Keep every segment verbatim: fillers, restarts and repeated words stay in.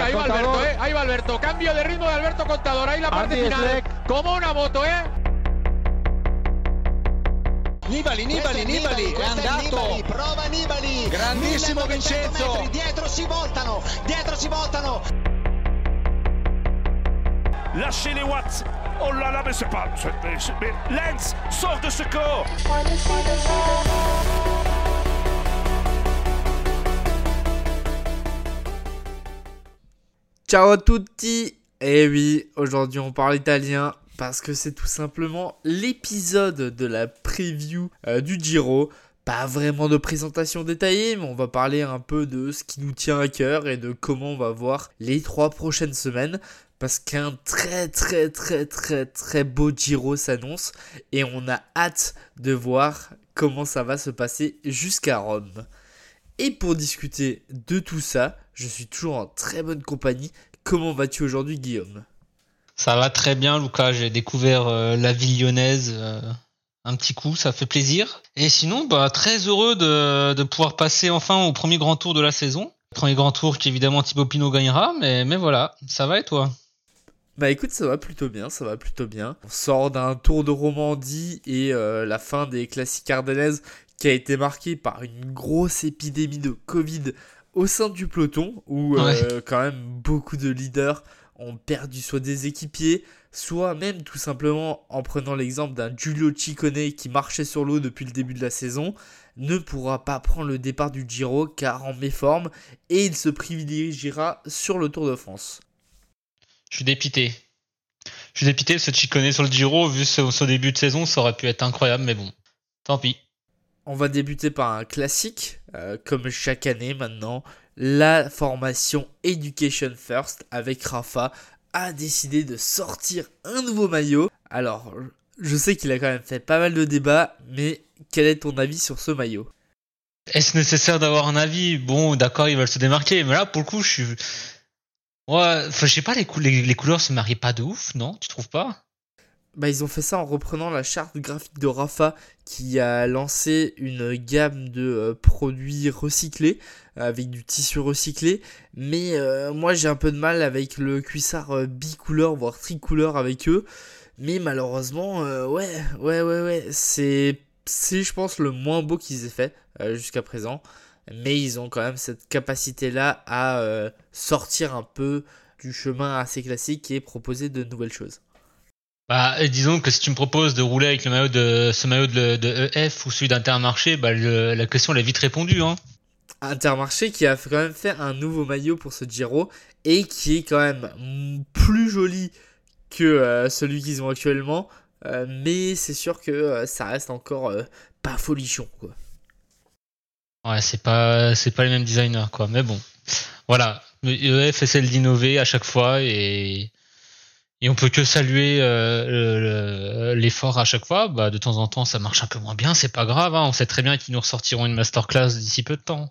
ahí va Alberto, eh. Ahí va Alberto. Cambio de ritmo de Alberto Contador. Ahí la parte final. Como una moto, eh. Nibali, Nibali, Nibali, è andato. Nibali, prova Nibali. Grandissimo Vincenzo. Metri, dietro si voltano, dietro si voltano. Lâchez les watts. Oh là là, mais c'est pas... Mais, mais Lens sort de ce corps. Ciao a tutti. Et oui, aujourd'hui on parle italien parce que c'est tout simplement l'épisode de la preview euh, du Giro. Pas vraiment de présentation détaillée, mais on va parler un peu de ce qui nous tient à cœur et de comment on va voir les trois prochaines semaines. Parce qu'un très très très très très beau Giro s'annonce et on a hâte de voir comment ça va se passer jusqu'à Rome. Et pour discuter de tout ça, je suis toujours en très bonne compagnie. Comment vas-tu aujourd'hui, Guillaume ? Ça va très bien, Lucas. J'ai découvert euh, la ville lyonnaise euh, un petit coup, ça fait plaisir. Et sinon, bah très heureux de, de pouvoir passer enfin au premier grand tour de la saison. Premier grand tour qu'évidemment Thibaut Pinot gagnera, mais, mais voilà, ça va et toi ? Bah écoute, ça va plutôt bien, ça va plutôt bien. On sort d'un Tour de Romandie et euh, la fin des classiques ardennaises qui a été marquée par une grosse épidémie de Covid au sein du peloton où euh, ouais. quand même beaucoup de leaders ont perdu soit des équipiers, soit même tout simplement en prenant l'exemple d'un Giulio Ciccone qui marchait sur l'eau depuis le début de la saison, ne pourra pas prendre le départ du Giro car en méforme et il se privilégiera sur le Tour de France. Je suis dépité. Je suis dépité, ce Ciccone sur le Giro, vu ce, ce début de saison, ça aurait pu être incroyable, mais bon, tant pis. On va débuter par un classique, euh, comme chaque année maintenant. La formation Education First avec Rafa a décidé de sortir un nouveau maillot. Alors, je sais qu'il a quand même fait pas mal de débats, mais quel est ton avis sur ce maillot ? Est-ce nécessaire d'avoir un avis ? Bon, d'accord, ils veulent se démarquer, mais là, pour le coup, je suis... Ouais, enfin, je sais pas, les, cou- les, les couleurs se marient pas de ouf, non ? Tu trouves pas ? Bah, ils ont fait ça en reprenant la charte graphique de Rafa qui a lancé une gamme de euh, produits recyclés avec du tissu recyclé. Mais euh, moi j'ai un peu de mal avec le cuissard euh, bicouleur voire tricouleur avec eux. Mais malheureusement, euh, ouais, ouais, ouais, ouais, c'est, c'est je pense le moins beau qu'ils aient fait euh, jusqu'à présent. Mais ils ont quand même cette capacité-là à euh, sortir un peu du chemin assez classique et proposer de nouvelles choses. Bah, disons que si tu me proposes de rouler avec le maillot de ce maillot de, de E F ou celui d'Intermarché, bah le, la question elle est vite répondue, hein. Intermarché qui a quand même fait un nouveau maillot pour ce Giro et qui est quand même plus joli que euh, celui qu'ils ont actuellement, euh, mais c'est sûr que euh, ça reste encore euh, pas folichon, quoi. Ouais, c'est pas c'est pas les mêmes designers, quoi. Mais bon, voilà, E F essaie d'innover à chaque fois et Et on peut que saluer euh, le, le, l'effort à chaque fois. Bah, de temps en temps, ça marche un peu moins bien, c'est pas grave. Hein. On sait très bien qu'ils nous ressortiront une masterclass d'ici peu de temps.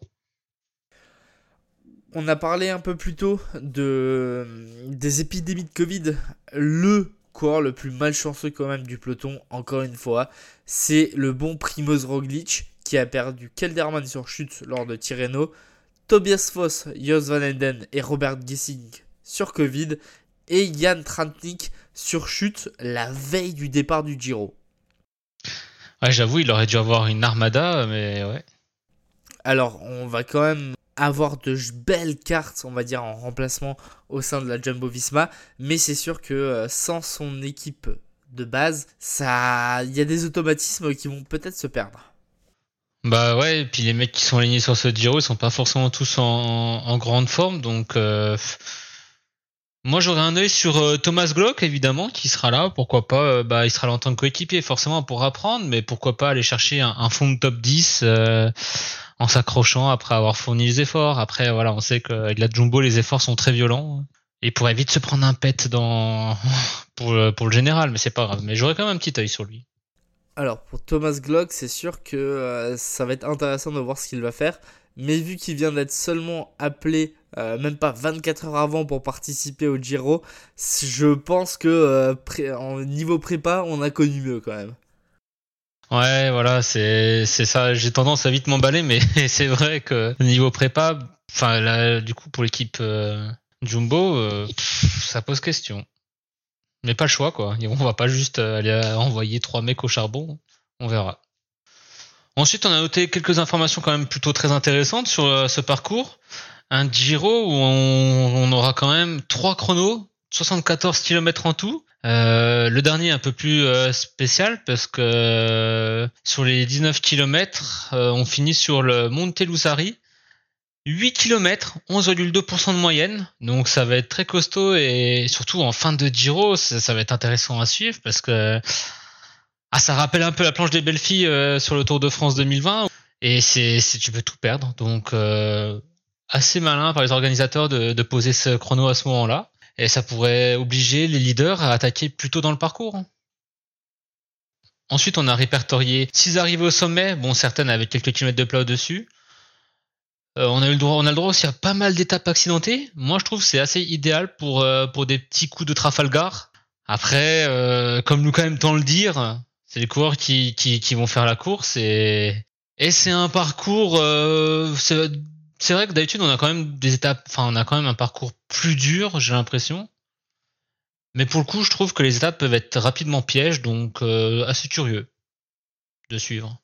On a parlé un peu plus tôt de, des épidémies de Covid. Le coureur le plus malchanceux quand même du peloton, encore une fois, c'est le bon Primož Roglič qui a perdu Kelderman sur chute lors de Tirreno, Tobias Foss, Jos van Enden et Robert Gesink sur Covid, et Jan Tratnik sur chute la veille du départ du Giro. Ouais, j'avoue, il aurait dû avoir une armada, mais ouais. Alors, on va quand même avoir de belles cartes, on va dire, en remplacement au sein de la Jumbo-Visma, mais c'est sûr que euh, sans son équipe de base, ça, il y a des automatismes qui vont peut-être se perdre. Bah ouais, et puis les mecs qui sont alignés sur ce Giro, ils sont pas forcément tous en, en grande forme, donc... Euh... Moi, j'aurais un œil sur euh, Thomas Glock, évidemment, qui sera là. Pourquoi pas, euh, bah, il sera là en tant que coéquipier, forcément, pour apprendre, mais pourquoi pas aller chercher un, un fond de top dix euh, en s'accrochant après avoir fourni les efforts. Après, voilà, on sait qu'avec la Jumbo, les efforts sont très violents. Et il pourrait vite se prendre un pet dans pour, pour le général, mais c'est pas grave. Mais j'aurais quand même un petit œil sur lui. Alors, pour Thomas Glock, c'est sûr que euh, ça va être intéressant de voir ce qu'il va faire. Mais vu qu'il vient d'être seulement appelé, euh, même pas vingt-quatre heures avant pour participer au Giro, je pense que euh, pré- en niveau prépa, on a connu mieux quand même. Ouais, voilà, c'est c'est ça. J'ai tendance à vite m'emballer, mais c'est vrai que niveau prépa, enfin là, du coup pour l'équipe euh, Jumbo, euh, pff, ça pose question. Mais pas le choix, quoi. On va pas juste aller envoyer trois mecs au charbon. On verra. Ensuite, on a noté quelques informations quand même plutôt très intéressantes sur euh, ce parcours. Un Giro où on, on aura quand même trois chronos, soixante-quatorze kilomètres en tout. Euh, le dernier un peu plus euh, spécial parce que euh, sur les dix-neuf kilomètres, euh, on finit sur le Monte Lussari. huit kilomètres, onze virgule deux pour cent de moyenne. Donc ça va être très costaud et surtout en fin de Giro, ça, ça va être intéressant à suivre parce que ah, ça rappelle un peu la planche des belles filles euh, sur le Tour de France deux mille vingt et c'est, c'est tu peux tout perdre. Donc euh, assez malin par les organisateurs de, de poser ce chrono à ce moment-là. Et ça pourrait obliger les leaders à attaquer plus tôt dans le parcours. Ensuite, on a répertorié six arrivées au sommet, bon, certaines avec quelques kilomètres de plat au-dessus. Euh, on a eu le droit, on a le droit aussi à pas mal d'étapes accidentées. Moi, je trouve que c'est assez idéal pour euh, pour des petits coups de Trafalgar. Après, euh, comme nous quand même tant le dire, c'est les coureurs qui qui qui vont faire la course et et c'est un parcours. Euh, c'est, C'est vrai que d'habitude on a quand même des étapes, enfin on a quand même un parcours plus dur, j'ai l'impression. Mais pour le coup, je trouve que les étapes peuvent être rapidement pièges, donc euh, assez curieux de suivre.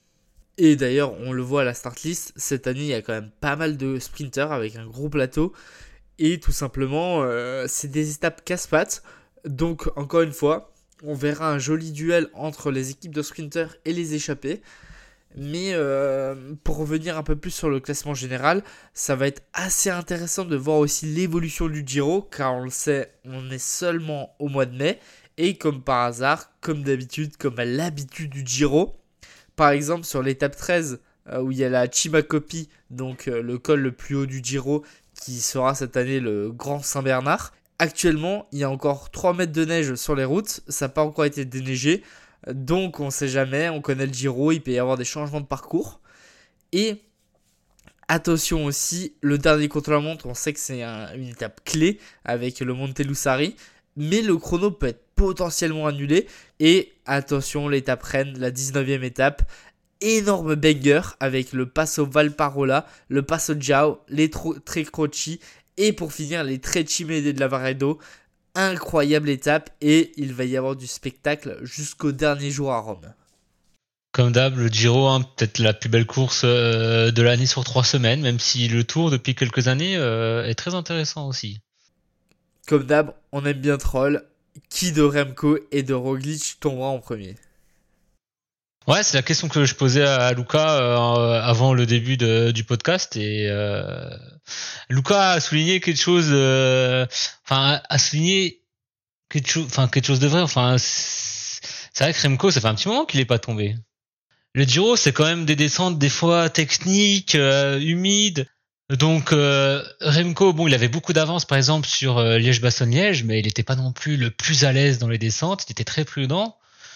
Et d'ailleurs, on le voit à la start list, cette année il y a quand même pas mal de sprinters avec un gros plateau. Et tout simplement, euh, c'est des étapes casse-pattes. Donc encore une fois, on verra un joli duel entre les équipes de sprinters et les échappés. Mais euh, pour revenir un peu plus sur le classement général, ça va être assez intéressant de voir aussi l'évolution du Giro, car on le sait, on est seulement au mois de mai, et comme par hasard, comme d'habitude, comme à l'habitude du Giro, par exemple sur l'étape treize, euh, où il y a la Cima Coppi, donc euh, le col le plus haut du Giro, qui sera cette année le Grand Saint-Bernard, actuellement il y a encore trois mètres de neige sur les routes, ça n'a pas encore été déneigé, donc on sait jamais, on connaît le Giro, il peut y avoir des changements de parcours. Et attention aussi, le dernier contre-la-montre, on sait que c'est un, une étape clé avec le Monte Lussari, mais le chrono peut être potentiellement annulé. Et attention, l'étape reine, la dix-neuvième étape, énorme banger avec le Passo Valparola, le Passo Giao, les Tre Croci et pour finir les Trecime de Lavaredo. Incroyable étape et il va y avoir du spectacle jusqu'au dernier jour à Rome. Comme d'hab, le Giro, hein, peut-être la plus belle course euh, de l'année sur trois semaines, même si le Tour depuis quelques années euh, est très intéressant aussi. Comme d'hab, on aime bien troll. Qui de Remco et de Roglic tombera en premier? Ouais, c'est la question que je posais à Luca euh, avant le début de, du podcast et euh, Luca a souligné quelque chose, euh, enfin a souligné quelque chose, enfin quelque chose de vrai. Enfin, c'est, c'est vrai que Remco, ça fait un petit moment qu'il est pas tombé. Le Giro, c'est quand même des descentes des fois techniques, euh, humides. Donc euh, Remco, bon, il avait beaucoup d'avance par exemple sur euh, Liège-Bastogne-Liège, mais il n'était pas non plus le plus à l'aise dans les descentes. Il était très prudent.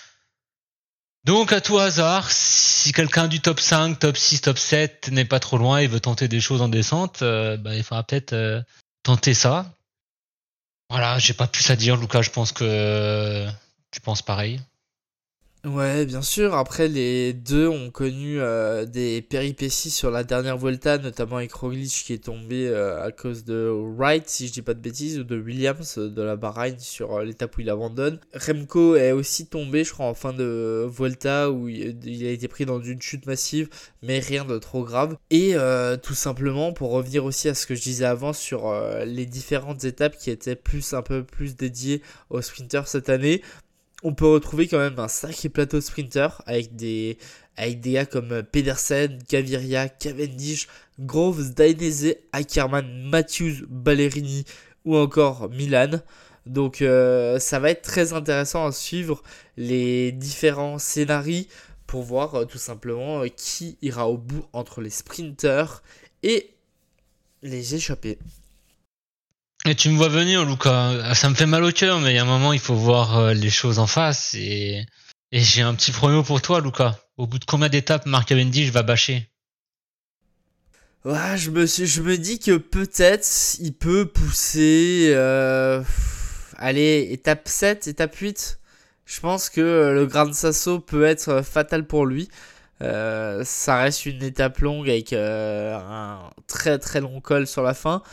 Donc à tout hasard, si quelqu'un du top cinq, top six, top sept n'est pas trop loin et veut tenter des choses en descente, euh, bah, il faudra peut-être euh, tenter ça. Voilà, j'ai pas plus à dire, Luca, je pense que euh, tu penses pareil. Ouais, bien sûr. Après, les deux ont connu euh, des péripéties sur la dernière Vuelta, notamment avec Roglic qui est tombé euh, à cause de Wright, si je dis pas de bêtises, ou de Williams de la Bahreïn sur euh, l'étape où il abandonne. Remco est aussi tombé, je crois, en fin de Vuelta où il, il a été pris dans une chute massive, mais rien de trop grave. Et euh, tout simplement, pour revenir aussi à ce que je disais avant sur euh, les différentes étapes qui étaient plus un peu plus dédiées aux sprinters cette année, on peut retrouver quand même un sacré plateau de sprinters avec des, avec des gars comme Pedersen, Gaviria, Cavendish, Groves, Dainese, Ackermann, Matthews, Ballerini ou encore Milan. Donc euh, ça va être très intéressant à suivre les différents scénarios pour voir euh, tout simplement euh, qui ira au bout entre les sprinters et les échappés. Et tu me vois venir, Luca. Ça me fait mal au cœur, mais il y a un moment, il faut voir les choses en face. Et, et j'ai un petit prono pour toi, Luca. Au bout de combien d'étapes Mark Cavendish va bâcher? Ouais, je me, suis, je me dis que peut-être il peut pousser... Euh, allez, étape sept, étape huit. Je pense que le Gran Sasso peut être fatal pour lui. Euh, ça reste une étape longue avec euh, un très très long col sur la fin.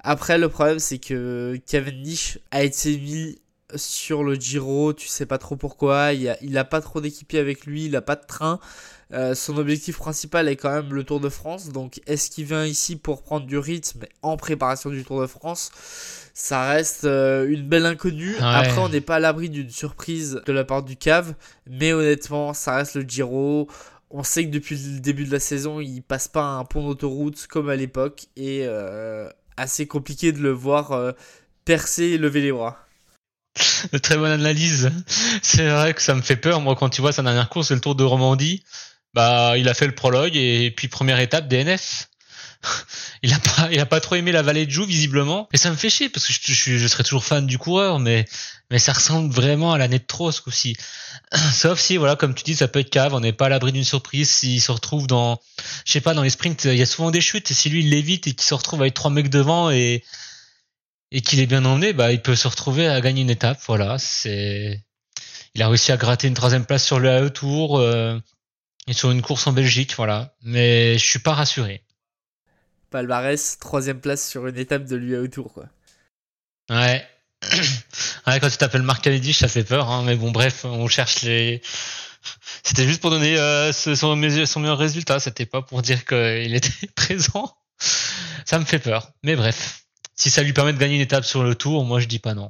Après, le problème, c'est que Cavendish a été mis sur le Giro, tu sais pas trop pourquoi, il a, il a pas trop d'équipiers avec lui, il a pas de train. Euh, son objectif principal est quand même le Tour de France, donc est-ce qu'il vient ici pour prendre du rythme en préparation du Tour de France? Ça reste euh, une belle inconnue. Ouais. Après, on n'est pas à l'abri d'une surprise de la part du C A V, mais honnêtement, ça reste le Giro. On sait que depuis le début de la saison, il passe pas un pont d'autoroute comme à l'époque, et euh, assez compliqué de le voir euh, percer et lever les bras. De très bonne analyse. C'est vrai que ça me fait peur, moi, quand tu vois sa dernière course, c'est le Tour de Romandie. Bah, il a fait le prologue et puis première étape D N F. Il a pas, il a pas trop aimé la vallée de Joux visiblement. Et ça me fait chier parce que je, je, je serais toujours fan du coureur, mais mais ça ressemble vraiment à l'année de trop ce coup-ci. Sauf si, voilà, comme tu dis, ça peut être cave. On n'est pas à l'abri d'une surprise s'il se retrouve dans, je sais pas, dans les sprints, il y a souvent des chutes et si lui il l'évite et qu'il se retrouve avec trois mecs devant et et qu'il est bien emmené, bah il peut se retrouver à gagner une étape. Voilà, c'est, il a réussi à gratter une troisième place sur le A E Tour. Euh... Et sur une course en Belgique, voilà. Mais je suis pas rassuré. Palmarès, troisième place sur une étape de l'U A E Tour, quoi. Ouais. Ouais, quand tu t'appelles Marc Cavendish, ça fait peur, hein. Mais bon, bref, on cherche les... C'était juste pour donner euh, son, son meilleur résultat. C'était pas pour dire qu'il était présent. Ça me fait peur. Mais bref. Si ça lui permet de gagner une étape sur le Tour, moi je dis pas non.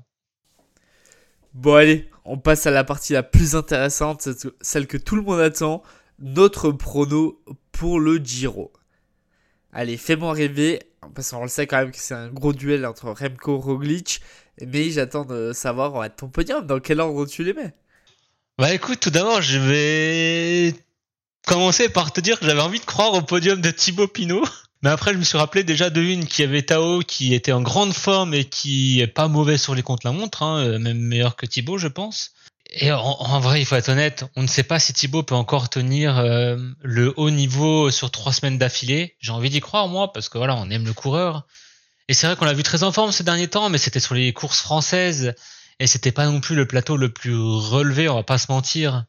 Bon, allez. On passe à la partie la plus intéressante, celle que tout le monde attend. Notre prono pour le Giro. Allez, fais-moi rêver, parce qu'on le sait quand même que c'est un gros duel entre Remco et Roglic, mais j'attends de savoir ouais, ton podium, dans quel ordre tu les mets? Bah écoute, tout d'abord, je vais commencer par te dire que j'avais envie de croire au podium de Thibaut Pinot, mais après je me suis rappelé déjà de une qui avait Tao, qui était en grande forme et qui est pas mauvais sur les contre-la-montre, hein, même meilleur que Thibaut, je pense. Et en, en vrai, il faut être honnête, on ne sait pas si Thibaut peut encore tenir euh, le haut niveau sur trois semaines d'affilée. J'ai envie d'y croire, moi, parce que voilà, on aime le coureur. Et c'est vrai qu'on l'a vu très en forme ces derniers temps, mais c'était sur les courses françaises, et c'était pas non plus le plateau le plus relevé, on va pas se mentir.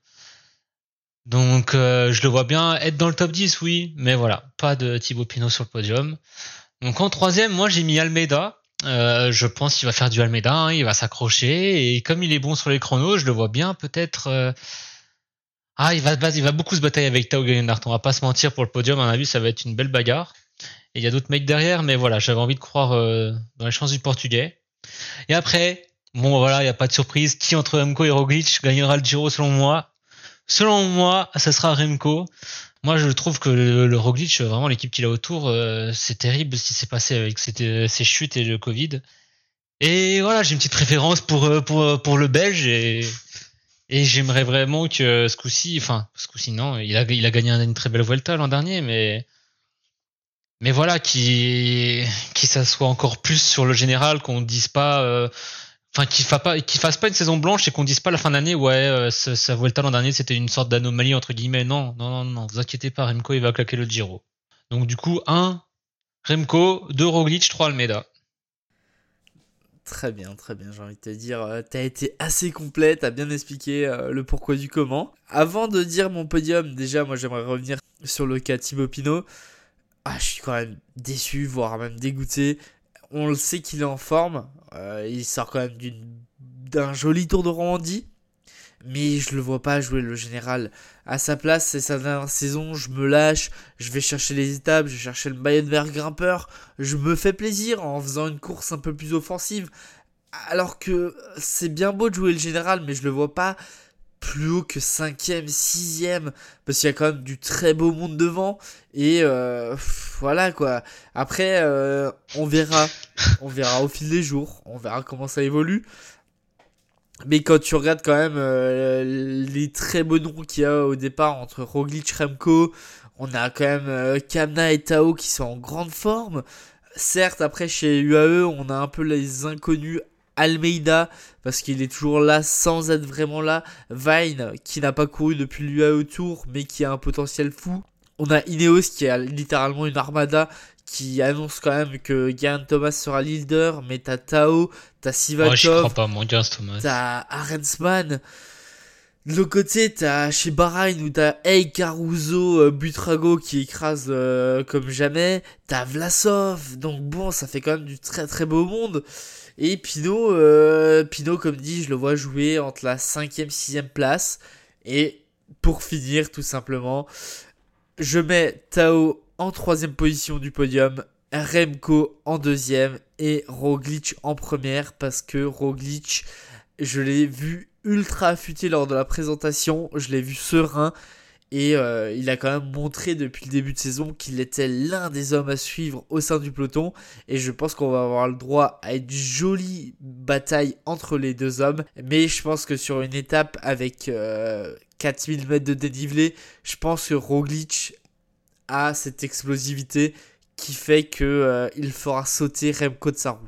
Donc, euh, je le vois bien être dans le top dix, oui, mais voilà, pas de Thibaut Pinot sur le podium. Donc en troisième, moi j'ai mis Almeida. Euh, je pense qu'il va faire du Almeida, hein, il va s'accrocher et comme il est bon sur les chronos, je le vois bien peut-être. Euh... Ah, il va, il va beaucoup se batailler avec Tao Gegenhardt. On va pas se mentir, pour le podium, à mon avis, ça va être une belle bagarre. Et il y a d'autres mecs derrière, mais voilà, j'avais envie de croire euh, dans les chances du Portugais. Et après, bon voilà, il y a pas de surprise. Qui entre Remco et Roglic gagnera le Giro selon moi? Selon moi, ça sera Remco. Moi, je trouve que le, le Roglic, vraiment l'équipe qu'il a autour, euh, c'est terrible ce qui s'est passé avec ces, ces chutes et le Covid. Et voilà, j'ai une petite préférence pour pour pour le Belge et et j'aimerais vraiment que ce coup-ci, enfin ce coup-ci non, il a il a gagné une très belle Vuelta l'an dernier, mais mais voilà, qui qui s'assoit encore plus sur le général, qu'on dise pas. Euh, Enfin, qu'il fasse pas, qu'il fasse pas une saison blanche et qu'on dise pas à la fin d'année, ouais, euh, sa, sa Vuelta l'an dernier, c'était une sorte d'anomalie, entre guillemets. Non, non, non, non, vous inquiétez pas, Remco, il va claquer le Giro. Donc, du coup, un, Remco, deux, Roglic, trois, Almeida. Très bien, très bien, j'ai envie de te dire, euh, t'as été assez complet, t'as bien expliqué euh, le pourquoi du comment. Avant de dire mon podium, déjà, moi, j'aimerais revenir sur le cas Thibaut Pinot. Ah, je suis quand même déçu, voire même dégoûté. On le sait qu'il est en forme, euh, il sort quand même d'une, d'un joli Tour de Romandie, mais je le vois pas jouer le général. À sa place, c'est sa dernière saison, je me lâche, je vais chercher les étapes, je vais chercher le maillot de vert grimpeur, je me fais plaisir en faisant une course un peu plus offensive, alors que c'est bien beau de jouer le général, mais je le vois pas plus haut que cinquième, sixième, parce qu'il y a quand même du très beau monde devant, et euh, voilà quoi. Après, euh, on verra, on verra au fil des jours, on verra comment ça évolue, mais quand tu regardes quand même euh, les très beaux noms qu'il y a au départ entre Roglic, Remco, on a quand même euh, Kamna et Tao qui sont en grande forme. Certes, après chez U A E, on a un peu les inconnus. Almeida, parce qu'il est toujours là sans être vraiment là. Vine, qui n'a pas couru depuis l'U A E Tour, mais qui a un potentiel fou. On a Ineos, qui a littéralement une armada, qui annonce quand même que Geraint Thomas sera leader, mais t'as Tao, t'as Sivakov, oh, j'y crois pas, mon Geraint Thomas. T'as Arensman. De l'autre côté, t'as chez Bahreïn où t'as Hey Caruso, euh, Buitrago qui écrase euh, comme jamais. T'as Vlasov, donc bon, ça fait quand même du très très beau monde. Et Pinot, euh, Pinot, comme dit, je le vois jouer entre la cinquième et sixième place. Et pour finir, tout simplement, je mets Tao en troisième position du podium, Remco en deuxième et Roglic en première, parce que Roglic, je l'ai vu ultra affûté lors de la présentation, je l'ai vu serein et euh, il a quand même montré depuis le début de saison qu'il était l'un des hommes à suivre au sein du peloton, et je pense qu'on va avoir le droit à une jolie bataille entre les deux hommes. Mais je pense que sur une étape avec euh, quatre mille mètres de dénivelé, je pense que Roglic a cette explosivité qui fait que euh, il fera sauter Remco de sa roue.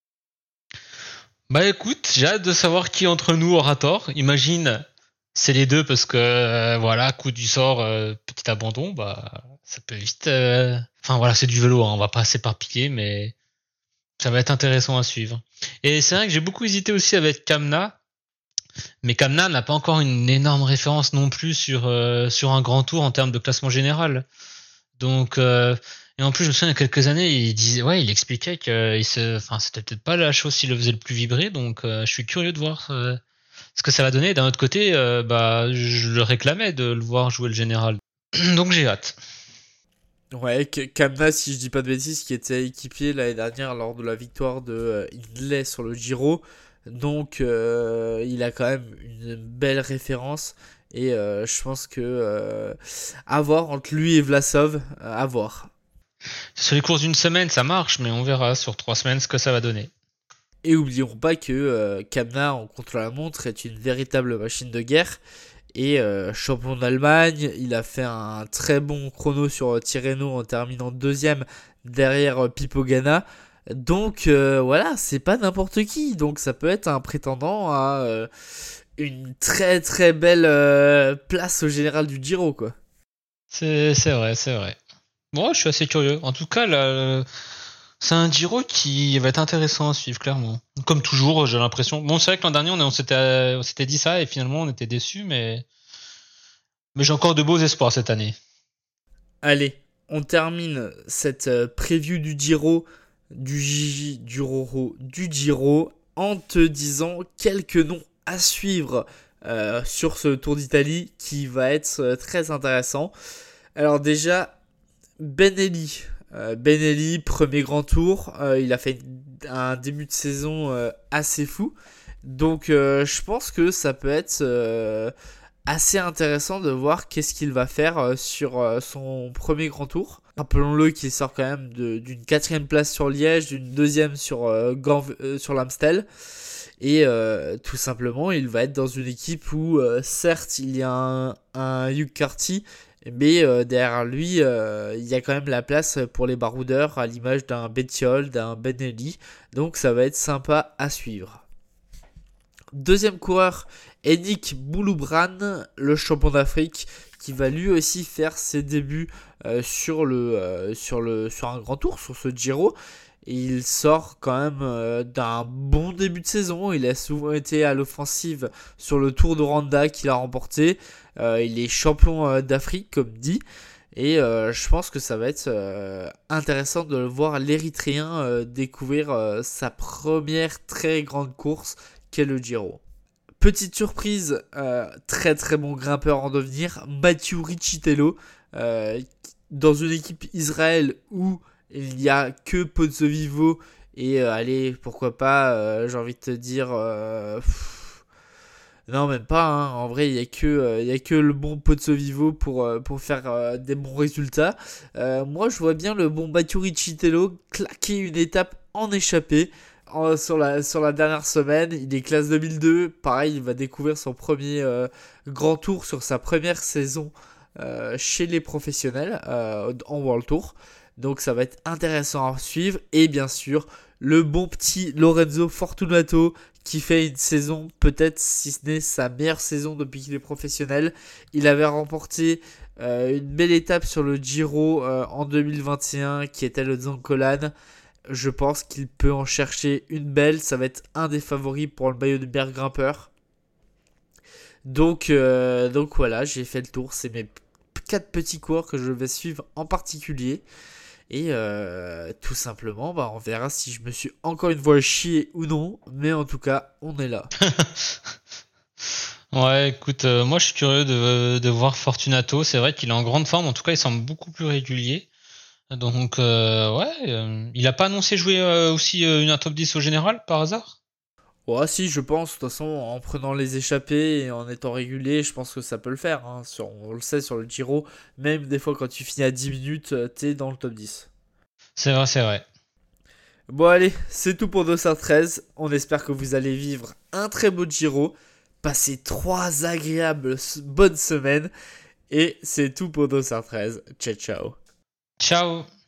Bah écoute, j'ai hâte de savoir qui entre nous aura tort. Imagine, c'est les deux parce que euh, voilà, coup du sort, euh, petit abandon, bah ça peut vite. Euh... Enfin voilà, c'est du vélo, hein, on va pas s'éparpiller, mais ça va être intéressant à suivre. Et c'est vrai que j'ai beaucoup hésité aussi avec Kamna, mais Kamna n'a pas encore une énorme référence non plus sur euh, sur un grand tour en termes de classement général. Donc euh, et en plus, je me souviens il y a quelques années, il disait, ouais, il expliquait que il se, enfin, c'était peut-être pas la chose qui le faisait le plus vibrer. Donc, euh, je suis curieux de voir euh, ce que ça va donner. D'un autre côté, euh, bah, je le réclamais de le voir jouer le général. Donc, j'ai hâte. Ouais, Kamna, si je dis pas de bêtises, qui était équipier l'année dernière lors de la victoire de euh, Hindley sur le Giro. Donc, euh, il a quand même une belle référence. Et euh, je pense que euh, à voir entre lui et Vlasov, euh, à voir. Sur les courses d'une semaine, ça marche, mais on verra sur trois semaines ce que ça va donner. Et oublions pas que euh, Kamna en contre-la-montre est une véritable machine de guerre. Et euh, champion d'Allemagne, il a fait un très bon chrono sur Tirreno en terminant deuxième derrière euh, Pipo Ganna. Donc euh, voilà, c'est pas n'importe qui. Donc ça peut être un prétendant à euh, une très très belle euh, place au général du Giro, quoi. C'est, c'est vrai, c'est vrai. Bon, je suis assez curieux. En tout cas, là, c'est un Giro qui va être intéressant à suivre, clairement. Comme toujours, j'ai l'impression. Bon, c'est vrai que l'an dernier, on, on, s'était, on s'était dit ça et finalement, on était déçus, mais... mais j'ai encore de beaux espoirs cette année. Allez, on termine cette euh, preview du Giro, du Gigi, du Roro, du Giro, en te disant quelques noms à suivre euh, sur ce Tour d'Italie qui va être euh, très intéressant. Alors déjà... Benelli, euh, Benelli, premier grand tour, euh, il a fait un début de saison euh, assez fou, donc euh, je pense que ça peut être euh, assez intéressant de voir qu'est-ce qu'il va faire euh, sur euh, son premier grand tour. Rappelons-le qu'il sort quand même de, d'une quatrième place sur Liège, d'une deuxième sur, euh, Ganv- euh, sur l'Amstel, et euh, tout simplement il va être dans une équipe où euh, certes il y a un, un Hugh Carty, mais euh, derrière lui, euh, il y a quand même la place pour les baroudeurs à l'image d'un Bettiol, d'un Benelli. Donc ça va être sympa à suivre. Deuxième coureur, Henrik Bouloubran, le champion d'Afrique, qui va lui aussi faire ses débuts euh, sur, le, euh, sur, le, sur un grand tour, sur ce Giro. Et il sort quand même euh, d'un bon début de saison. Il a souvent été à l'offensive sur le Tour de Rwanda qu'il a remporté. Euh, il est champion euh, d'Afrique, comme dit. Et euh, je pense que ça va être euh, intéressant de voir l'Érythréen euh, découvrir euh, sa première très grande course qu'est le Giro. Petite surprise, euh, très très bon grimpeur en devenir, Mathieu Riccitello, euh, dans une équipe Israël où il n'y a que Pozzovivo et euh, allez, pourquoi pas, euh, j'ai envie de te dire... Euh, pff, non, même pas, hein, en vrai, il n'y a, euh, y a que le bon Pozzovivo pour, euh, pour faire euh, des bons résultats. Euh, moi, je vois bien le bon Mathieu Riccitello claquer une étape en échappée en, sur, la, sur la dernière semaine. Il est classe deux mille deux, pareil, il va découvrir son premier euh, grand tour sur sa première saison euh, chez les professionnels euh, en World Tour. Donc ça va être intéressant à suivre. Et bien sûr, le bon petit Lorenzo Fortunato qui fait une saison, peut-être si ce n'est sa meilleure saison depuis qu'il est professionnel. Il avait remporté euh, une belle étape sur le Giro euh, en deux mille vingt et un qui était le Zoncolan. Je pense qu'il peut en chercher une belle. Ça va être un des favoris pour le maillot de meilleur grimpeur. Donc, euh, donc voilà, j'ai fait le tour. C'est mes quatre petits cours que je vais suivre en particulier. Et euh, tout simplement, bah, on verra si je me suis encore une fois chié ou non. Mais en tout cas, on est là. Ouais, écoute, euh, moi je suis curieux de, de voir Fortunato. C'est vrai qu'il est en grande forme. En tout cas, il semble beaucoup plus régulier. Donc, euh, ouais, euh, il a pas annoncé jouer euh, aussi euh, une un top dix au général par hasard? Ouais, si, je pense. De toute façon, en prenant les échappées et en étant régulier, je pense que ça peut le faire. Hein. Sur, on le sait sur le Giro. Même des fois, quand tu finis à dix minutes, euh, t'es dans le top dix. C'est vrai, c'est vrai. Bon, allez, c'est tout pour Dossard treize. On espère que vous allez vivre un très beau Giro. Passez trois agréables bonnes semaines. Et c'est tout pour Dossard treize. Ciao, ciao. Ciao.